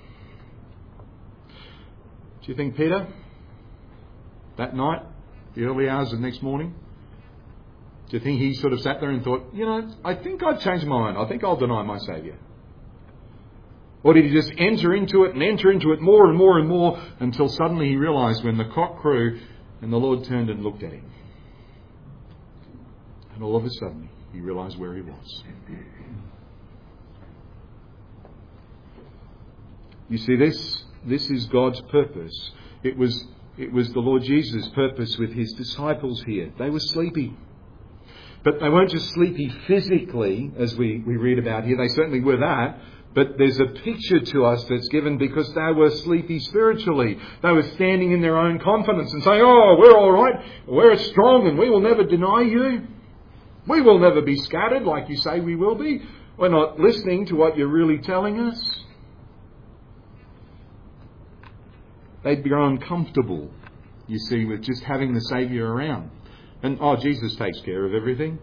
Do you think Peter, that night, the early hours of the next morning, do you think he sort of sat there and thought, I think I've changed my mind. I think I'll deny my Saviour? Or did he just enter into it more and more and more until suddenly he realised when the cock crew and the Lord turned and looked at him? And all of a sudden he realised where he was. You see, this is God's purpose. It was the Lord Jesus' purpose with His disciples here. They were sleepy. But they weren't just sleepy physically, as we read about here. They certainly were that. But there's a picture to us that's given because they were sleepy spiritually. They were standing in their own confidence and saying, we're all right. We're strong and we will never deny you. We will never be scattered like you say we will be. We're not listening to what you're really telling us. They'd grown comfortable, you see, with just having the Saviour around. And, Jesus takes care of everything.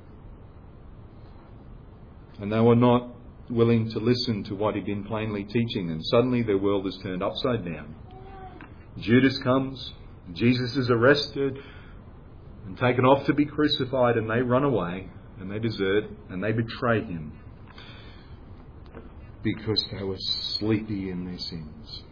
And they were not willing to listen to what He'd been plainly teaching. And suddenly their world is turned upside down. Judas comes. Jesus is arrested and taken off to be crucified. And they run away. And they desert. And they betray Him. Because they were sleepy in their sins.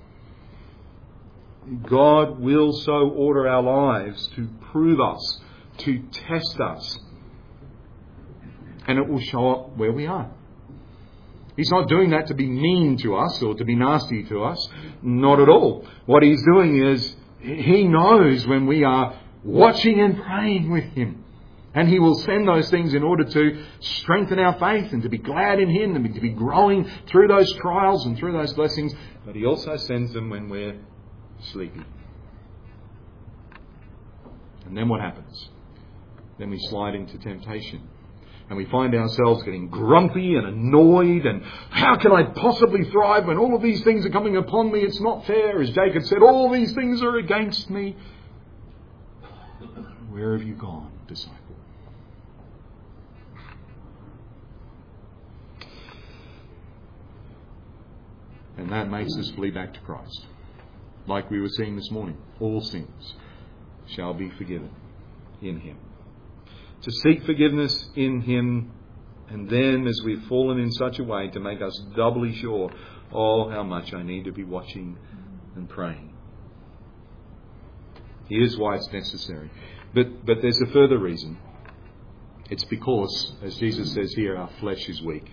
God will so order our lives to prove us, to test us. And it will show up where we are. He's not doing that to be mean to us or to be nasty to us. Not at all. What He's doing is He knows when we are watching and praying with Him. And He will send those things in order to strengthen our faith and to be glad in Him and to be growing through those trials and through those blessings. But He also sends them when we're sleepy. And then what happens? Then we slide into temptation. And we find ourselves getting grumpy and annoyed. And how can I possibly thrive when all of these things are coming upon me? It's not fair. As Jacob said, all these things are against me. Where have you gone, disciple? And that makes us flee back to Christ. Like we were seeing this morning, all sins shall be forgiven in Him. To seek forgiveness in Him, and then as we've fallen in such a way to make us doubly sure, how much I need to be watching and praying. Here's why it's necessary. But there's a further reason. It's because, as Jesus says here, our flesh is weak.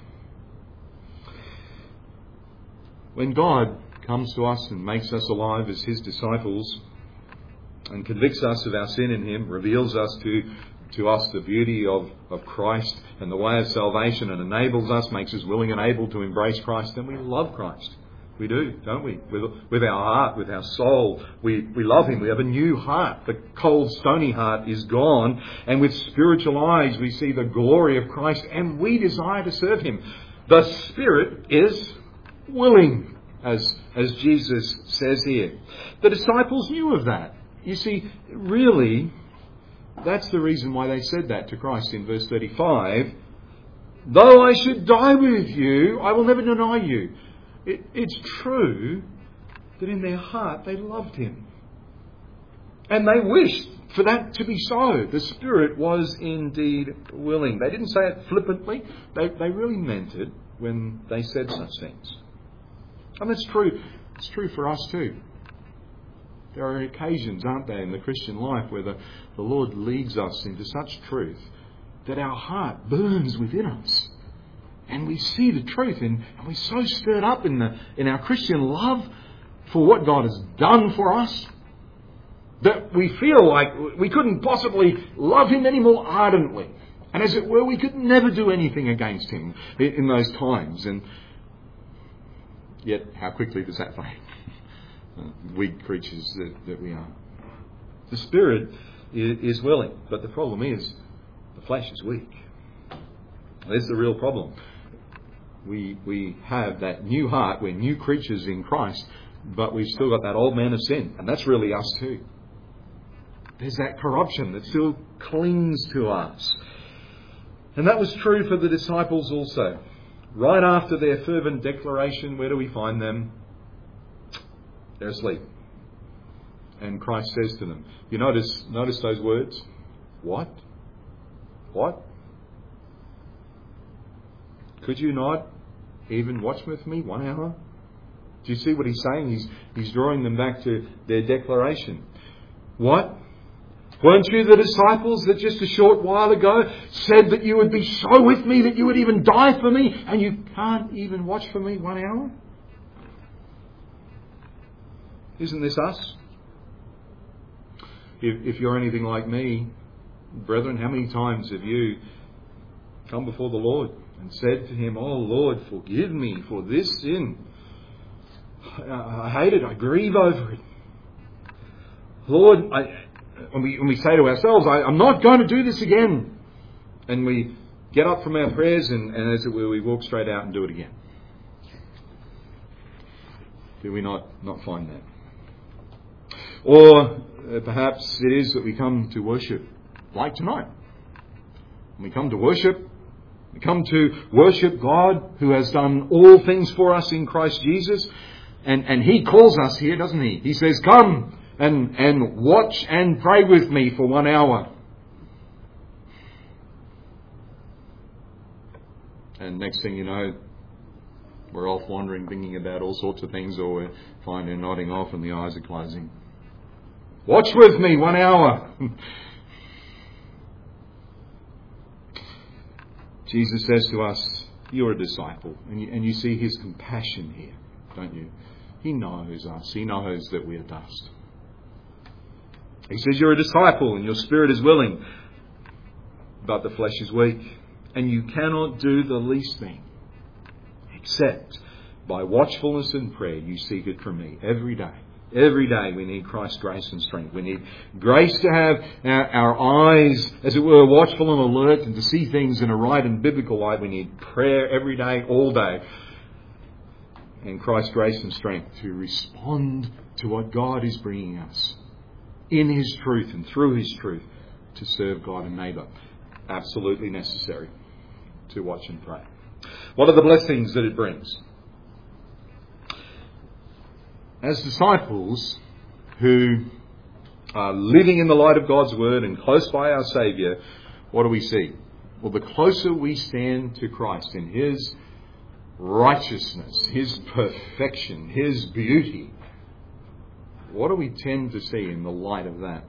When God comes to us and makes us alive as His disciples and convicts us of our sin in Him, reveals us to us the beauty of Christ and the way of salvation and enables us, makes us willing and able to embrace Christ, then we love Christ. We do, don't we? With our heart, with our soul, we love Him. We have a new heart. The cold, stony heart is gone. And with spiritual eyes, we see the glory of Christ and we desire to serve Him. The Spirit is willing, as Jesus says here. The disciples knew of that. You see, really, that's the reason why they said that to Christ in verse 35. Though I should die with you, I will never deny you. It's true that in their heart they loved Him. And they wished for that to be so. The Spirit was indeed willing. They didn't say it flippantly. They really meant it when they said such things. And that's true. It's true for us too. There are occasions, aren't there, in the Christian life where the Lord leads us into such truth that our heart burns within us. and we see the truth, and we're so stirred up in our Christian love for what God has done for us, that we feel like we couldn't possibly love Him any more ardently. And as it were, we could never do anything against Him in those times. And yet, how quickly does that fade? Weak creatures that we are. The Spirit is willing, but the problem is the flesh is weak. That's the real problem. We have that new heart. We're new creatures in Christ, but we've still got that old man of sin, and that's really us too. There's that corruption that still clings to us. And that was true for the disciples also. Right after their fervent declaration, where do we find them? They're asleep. And Christ says to them, you notice those words? What? What? Could you not even watch with me 1 hour? Do you see what he's saying? He's drawing them back to their declaration. What? Weren't you the disciples that just a short while ago said that you would be so with me that you would even die for me, and you can't even watch for me 1 hour? Isn't this us? If you're anything like me, brethren, how many times have you come before the Lord and said to Him, oh Lord, forgive me for this sin. I hate it. I grieve over it. Lord, when we say to ourselves, I'm not going to do this again. And we get up from our prayers and as it were, we walk straight out and do it again. Do we not find that? Or perhaps it is that we come to worship like tonight. When we come to worship God who has done all things for us in Christ Jesus. And He calls us here, doesn't He? He says, come and watch and pray with me for 1 hour. And next thing you know, we're off wandering, thinking about all sorts of things, or we're finally nodding off and the eyes are closing. Watch with me 1 hour. Jesus says to us, you're a disciple. And you see His compassion here, don't you? He knows us. He knows that we are dust. He says you're a disciple and your spirit is willing, but the flesh is weak. And you cannot do the least thing except by watchfulness and prayer you seek it from me every day. Every day we need Christ's grace and strength. We need grace to have our eyes, as it were, watchful and alert, and to see things in a right and biblical light. We need prayer every day, all day. And Christ's grace and strength to respond to what God is bringing us in His truth and through His truth to serve God and neighbour. Absolutely necessary to watch and pray. What are the blessings that it brings? As disciples who are living in the light of God's Word and close by our Saviour, what do we see? Well, the closer we stand to Christ in His righteousness, His perfection, His beauty, what do we tend to see in the light of that?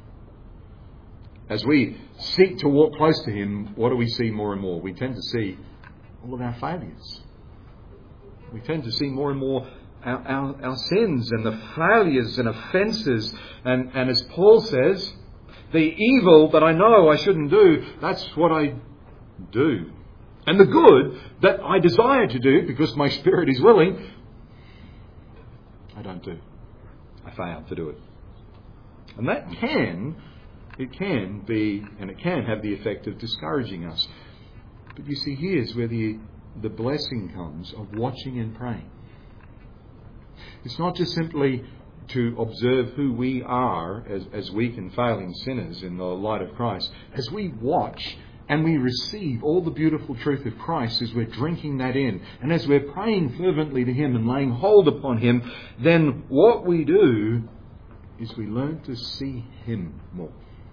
As we seek to walk close to Him, what do we see more and more? We tend to see all of our failures. We tend to see more and more our sins and the failures and offences. And as Paul says, the evil that I know I shouldn't do, that's what I do. And the good that I desire to do, because my spirit is willing, I don't do. I fail to do it. And that can be, and it can have the effect of discouraging us. But you see, here's where the blessing comes of watching and praying. It's not just simply to observe who we are as weak and failing sinners in the light of Christ. As we watch and we receive all the beautiful truth of Christ, as we're drinking that in, and as we're praying fervently to Him and laying hold upon Him, then what we do is we learn to see Him more.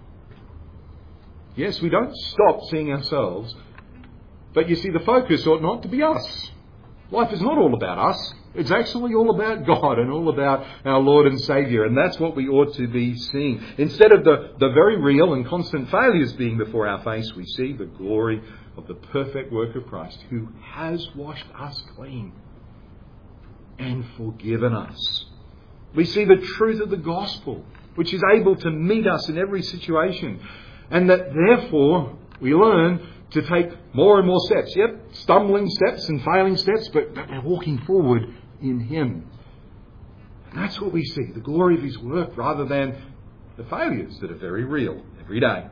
Yes, we don't stop seeing ourselves, but you see, the focus ought not to be us. Life is not all about us. It's actually all about God and all about our Lord and Saviour, and that's what we ought to be seeing. Instead of the very real and constant failures being before our face, we see the glory of the perfect work of Christ, who has washed us clean and forgiven us. We see the truth of the gospel, which is able to meet us in every situation, and that therefore we learn to take more and more steps. Yep, stumbling steps and failing steps, but we're walking forward in Him. And that's what we see, the glory of His work, rather than the failures that are very real every day.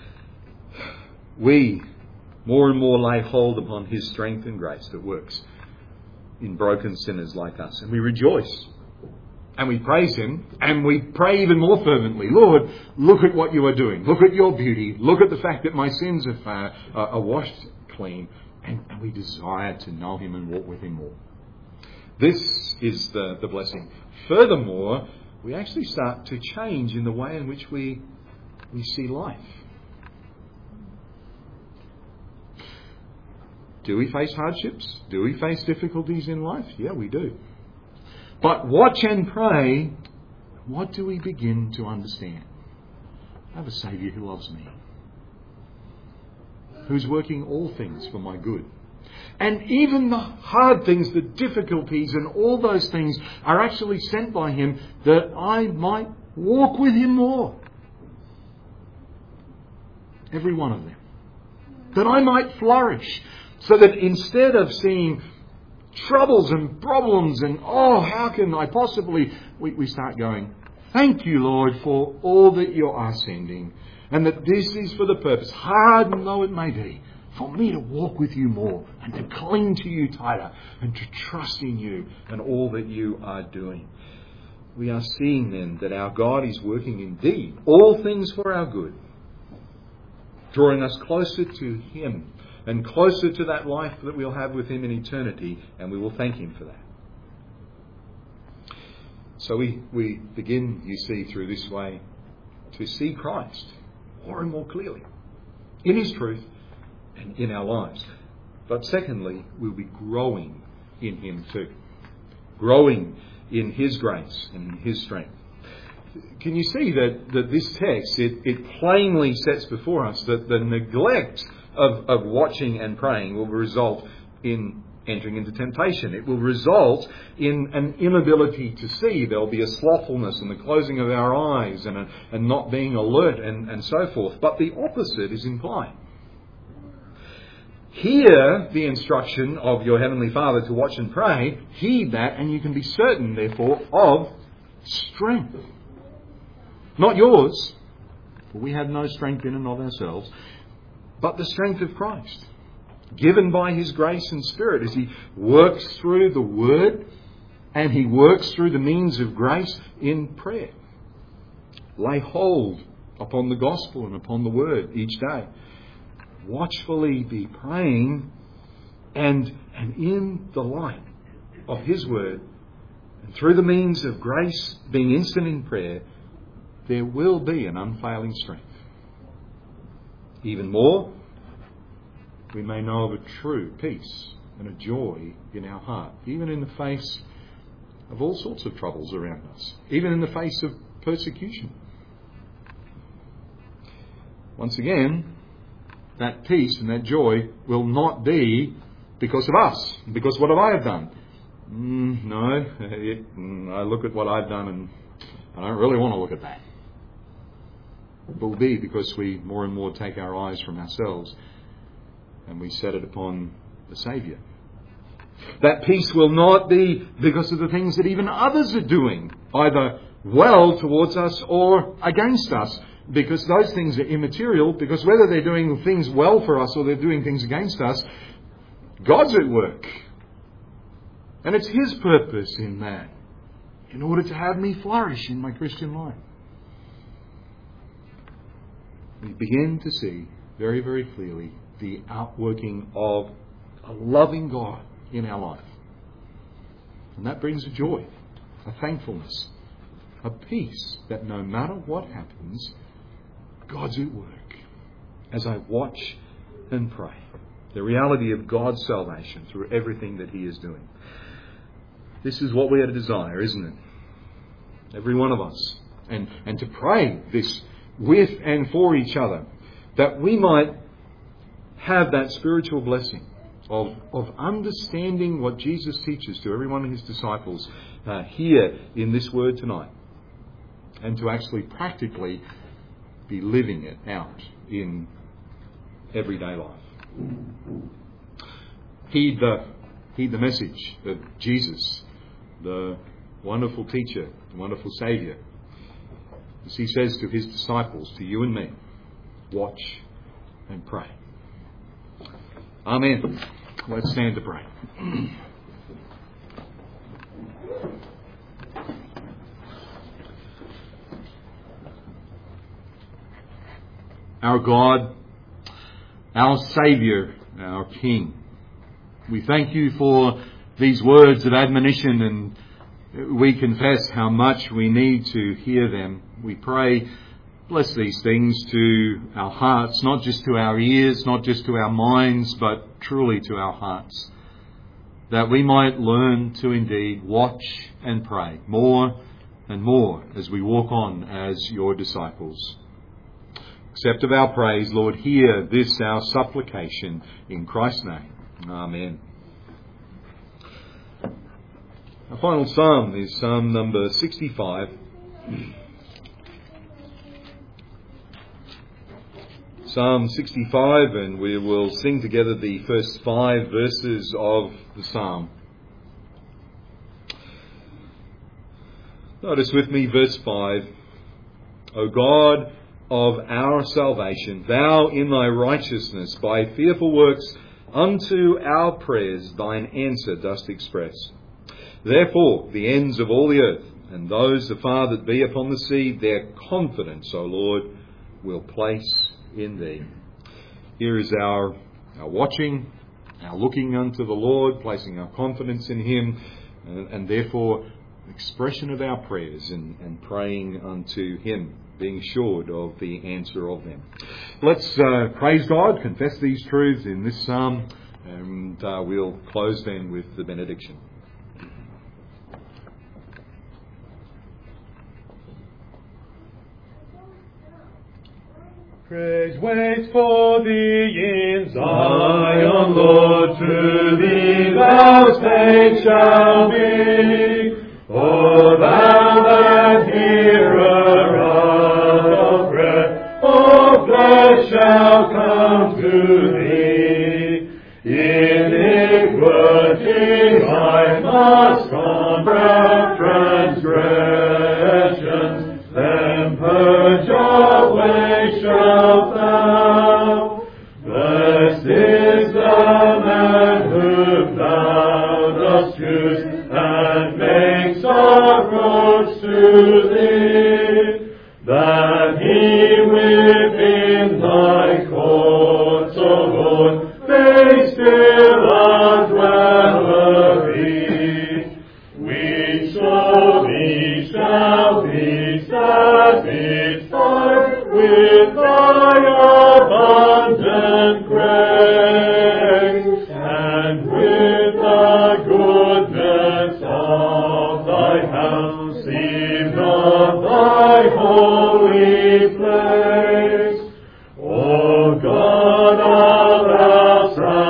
We more and more lay hold upon His strength and grace that works in broken sinners like us. And we rejoice. And we praise Him, and we pray even more fervently, Lord, look at what you are doing. Look at your beauty. Look at the fact that my sins are washed clean. And we desire to know Him and walk with Him more. This is the blessing. Furthermore, we actually start to change in the way in which we see life. Do we face hardships? Do we face difficulties in life? Yeah, we do. But watch and pray, what do we begin to understand? I have a Saviour who loves me, who's working all things for my good. And even the hard things, the difficulties and all those things are actually sent by Him that I might walk with Him more. Every one of them. That I might flourish. So that instead of seeing troubles and problems and, how can I possibly... We start going, thank you, Lord, for all that you are sending. And that this is for the purpose, hard though it may be, for me to walk with you more and to cling to you tighter and to trust in you and all that you are doing. We are seeing then that our God is working indeed all things for our good, drawing us closer to Him and closer to that life that we'll have with Him in eternity, and we will thank Him for that. So we begin, you see, through this way to see Christ more and more clearly in His truth and in our lives. But secondly, we'll be growing in Him too. Growing in His grace and in His strength. Can you see that this text, it plainly sets before us that the neglect of watching and praying will result in entering into temptation. It will result in an inability to see. There will be a slothfulness and the closing of our eyes and not being alert and so forth. But the opposite is implied. Hear the instruction of your Heavenly Father to watch and pray. Heed that, and you can be certain, therefore, of strength. Not yours, for we have no strength in and of ourselves, but the strength of Christ, given by His grace and Spirit as He works through the Word and He works through the means of grace in prayer. Lay hold upon the gospel and upon the Word each day. Watchfully be praying, and in the light of His Word and through the means of grace being instant in prayer, there will be an unfailing strength. Even more, we may know of a true peace and a joy in our heart, even in the face of all sorts of troubles around us, even in the face of persecution. Once again, that peace and that joy will not be because of us, because what have I done? No, I look at what I've done and I don't really want to look at that. It will be because we more and more take our eyes from ourselves and we set it upon the Saviour. That peace will not be because of the things that even others are doing, either well towards us or against us, because those things are immaterial, because whether they're doing things well for us or they're doing things against us, God's at work. And it's His purpose in that, in order to have me flourish in my Christian life. We begin to see very, very clearly the outworking of a loving God in our life. And that brings a joy, a thankfulness, a peace that no matter what happens, God's at work as I watch and pray. The reality of God's salvation through everything that He is doing. This is what we are to desire, isn't it? Every one of us. And to pray this with and for each other, that we might have that spiritual blessing of understanding what Jesus teaches to every one of his disciples here in this word tonight, and to actually practically be living it out in everyday life. Heed the message of Jesus, the wonderful teacher, the wonderful Saviour, as he says to his disciples, to you and me, watch and pray. Amen. Let's stand to pray. Our God, our Saviour, our King, we thank you for these words of admonition, and we confess how much we need to hear them. We pray, bless these things to our hearts, not just to our ears, not just to our minds, but truly to our hearts, that we might learn to indeed watch and pray more and more as we walk on as your disciples. Accept of our praise, Lord. Hear this our supplication in Christ's name. Amen. Our final psalm is Psalm number 65. Psalm 65, and we will sing together the first 5 verses of the psalm. Notice with me verse 5. O God of our salvation, thou in thy righteousness by fearful works unto our prayers thine answer dost express. Therefore the ends of all the earth, and those afar that be upon the sea, their confidence, O Lord, will place in thee. Here is our watching, our looking unto the Lord, placing our confidence in him, and therefore expression of our prayers and praying unto him, being assured of the answer of them. Let's praise God, confess these truths in this psalm, and we'll close then with the benediction. Praise waits for thee in Zion, Lord, to thee thou safe shall be. O thou that hearer of prayer, all flesh shall come to thee. Iniquity I must confess transgressions, then purge away shalt thou. Blessed is the man whom thou dost choose, and makes approach to thee, that he within thy courts, O Lord, may still a dweller be. We so thee shall be satisfied with thy abundant grace, and with the goodness of thy house, even of thy holy place. O God of our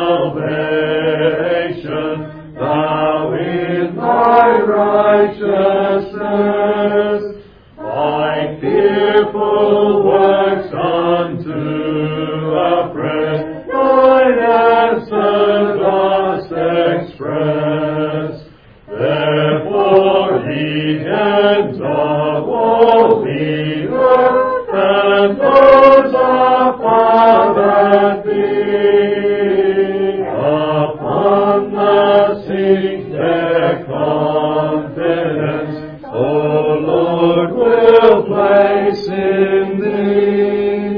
salvation, thou in thy righteousness, by fearful works unto our prayer, thine answer dost express. Therefore the ends of all the earth, and those afar that be, upon the sea their confidence, O Lord, will place in thee.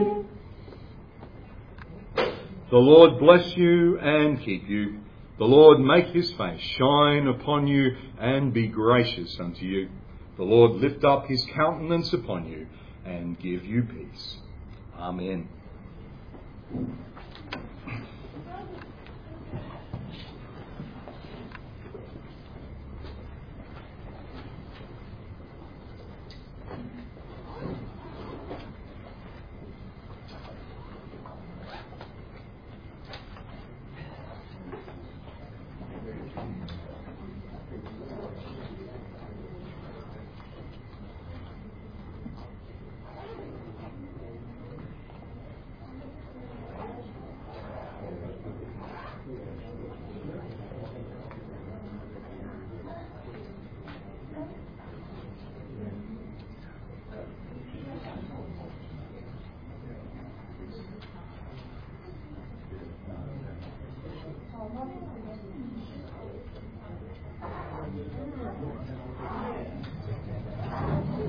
The Lord bless you and keep you. The Lord make his face shine upon you and be gracious unto you. The Lord lift up his countenance upon you and give you peace. Amen.